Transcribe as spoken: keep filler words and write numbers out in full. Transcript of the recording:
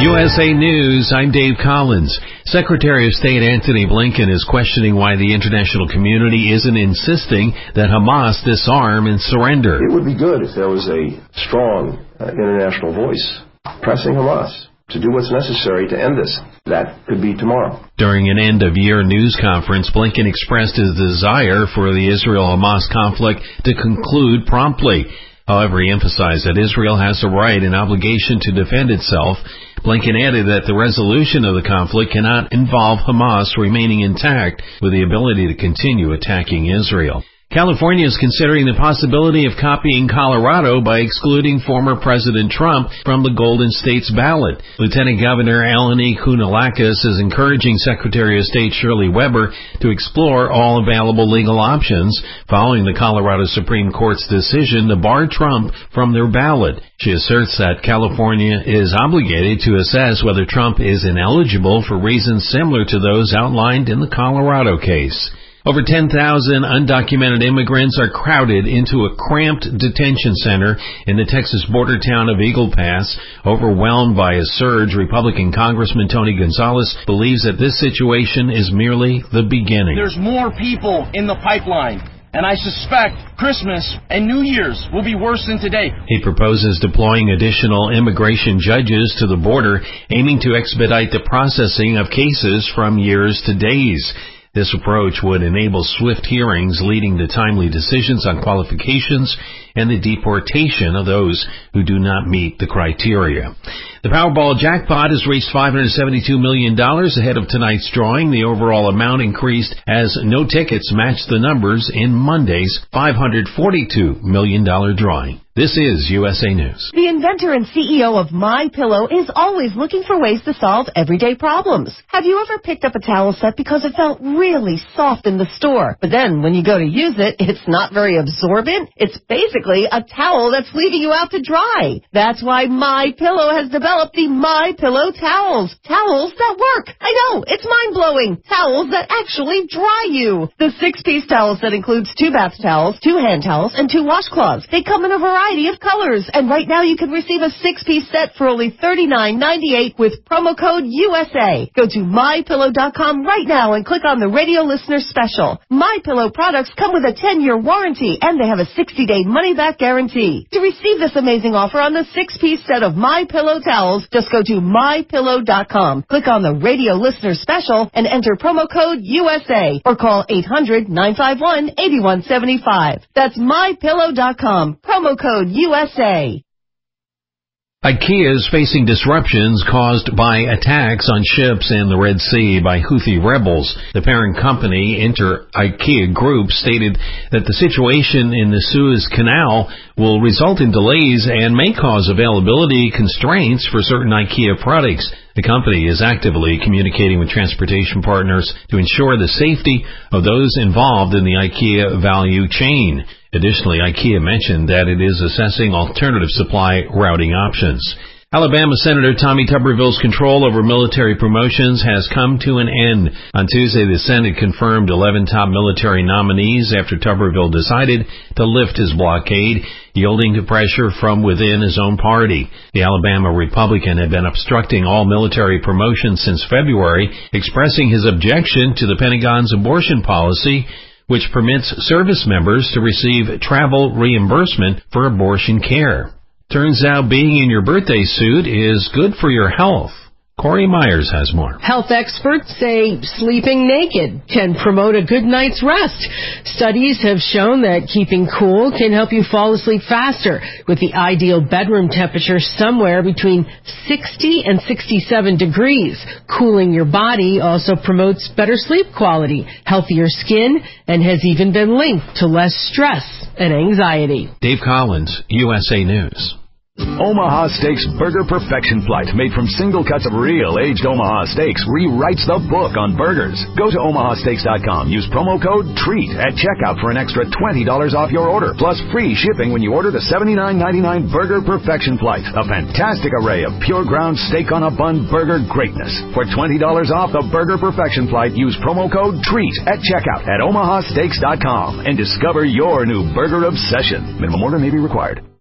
U S A News, I'm Dave Collins. Secretary of State Antony Blinken is questioning why the international community isn't insisting that Hamas disarm and surrender. It would be good if there was a strong uh, international voice pressing Hamas to do what's necessary to end this. That could be tomorrow. During an end-of-year news conference, Blinken expressed his desire for the Israel-Hamas conflict to conclude promptly. However, he emphasized that Israel has a right and obligation to defend itself. Blinken added that the resolution of the conflict cannot involve Hamas remaining intact with the ability to continue attacking Israel. California is considering the possibility of copying Colorado by excluding former President Trump from the Golden State's ballot. Lieutenant Governor Eleni Kounalakis is encouraging Secretary of State Shirley Weber to explore all available legal options following the Colorado Supreme Court's decision to bar Trump from their ballot. She asserts that California is obligated to assess whether Trump is ineligible for reasons similar to those outlined in the Colorado case. Over ten thousand undocumented immigrants are crowded into a cramped detention center in the Texas border town of Eagle Pass. Overwhelmed by a surge, Republican Congressman Tony Gonzalez believes that this situation is merely the beginning. There's more people in the pipeline, and I suspect Christmas and New Year's will be worse than today. He proposes deploying additional immigration judges to the border, aiming to expedite the processing of cases from years to days. This approach would enable swift hearings leading to timely decisions on qualifications and the deportation of those who do not meet the criteria. The Powerball jackpot has reached five hundred seventy-two million dollars ahead of tonight's drawing. The overall amount increased as no tickets matched the numbers in Monday's five hundred forty-two million dollars drawing. This is U S A News. The inventor and C E O of MyPillow is always looking for ways to solve everyday problems. Have you ever picked up a towel set because it felt really soft in the store, but then when you go to use it, it's not very absorbent? It's basically a towel that's leaving you out to dry. That's why MyPillow has developed the MyPillow towels. Towels that work. I know, it's mind-blowing. Towels that actually dry you. The six-piece towel set includes two bath towels, two hand towels, and two washcloths. They come in a variety of colors, and right now you can receive a six-piece set for only thirty-nine ninety-eight with promo code U S A. Go to my pillow dot com right now and click on the radio listener special. MyPillow products come with a ten-year warranty, and they have a sixty-day money-back guarantee. To receive this amazing offer on the six-piece set of MyPillow towels, just go to my pillow dot com, click on the radio listener special, and enter promo code U S A, or call eight hundred nine five one eight one seven five. That's my pillow dot com, promo code U S A. IKEA is facing disruptions caused by attacks on ships in the Red Sea by Houthi rebels. The parent company, Inter IKEA Group, stated that the situation in the Suez Canal will result in delays and may cause availability constraints for certain IKEA products. The company is actively communicating with transportation partners to ensure the safety of those involved in the IKEA value chain. Additionally, IKEA mentioned that it is assessing alternative supply routing options. Alabama Senator Tommy Tuberville's control over military promotions has come to an end. On Tuesday, the Senate confirmed eleven top military nominees after Tuberville decided to lift his blockade, yielding to pressure from within his own party. The Alabama Republican had been obstructing all military promotions since February, expressing his objection to the Pentagon's abortion policy, which permits service members to receive travel reimbursement for abortion care. Turns out being in your birthday suit is good for your health. Corey Myers has more. Health experts say sleeping naked can promote a good night's rest. Studies have shown that keeping cool can help you fall asleep faster, with the ideal bedroom temperature somewhere between sixty and sixty-seven degrees. Cooling your body also promotes better sleep quality, healthier skin, and has even been linked to less stress and anxiety. Dave Collins, U S A News. Omaha Steaks Burger Perfection Flight, made from single cuts of real aged Omaha steaks, rewrites the book on burgers. Go to omaha steaks dot com. Use promo code TREAT at checkout for an extra twenty dollars off your order, plus free shipping when you order the seventy-nine ninety-nine Burger Perfection Flight, a fantastic array of pure ground steak on a bun burger greatness. For twenty dollars off the Burger Perfection Flight, use promo code TREAT at checkout at omaha steaks dot com and discover your new burger obsession. Minimum order may be required.